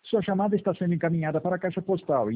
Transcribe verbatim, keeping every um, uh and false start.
Sua chamada está sendo encaminhada para a caixa postal